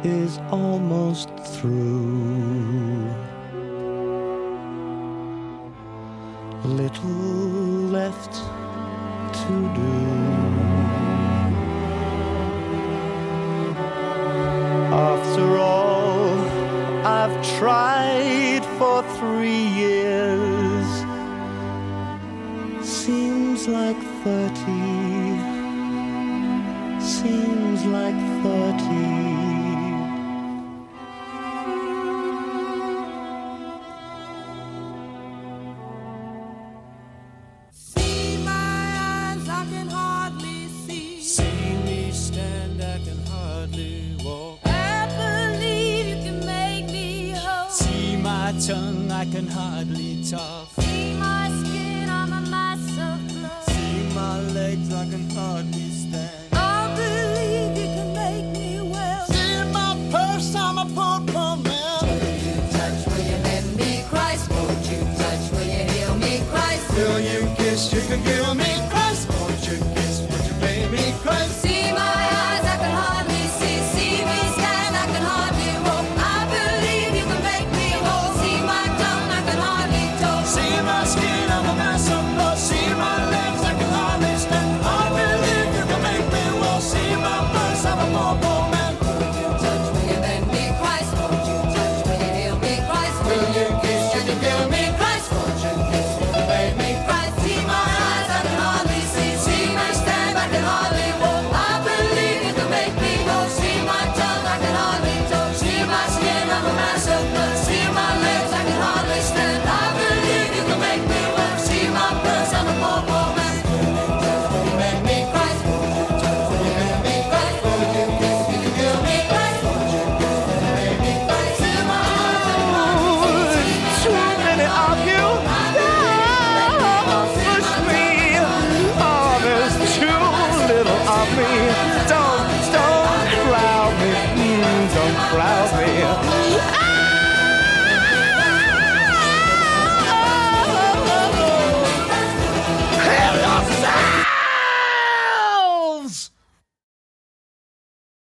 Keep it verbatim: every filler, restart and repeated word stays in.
is almost through. Little left to do. After all I've tried for three years, seems like thirty, seems like thirty. See my eyes, I can hardly see. See me stand, I can hardly walk. I believe you can make me whole. See my tongue, I can hardly talk. See my skin, I'm a mass of blood. See my legs, I can hardly stand. I believe you can make me well. See my purse, I'm a poor, poor man. Will you touch, will you let me Christ? Won't you touch, will you heal me Christ? Will you kiss, you can kill me.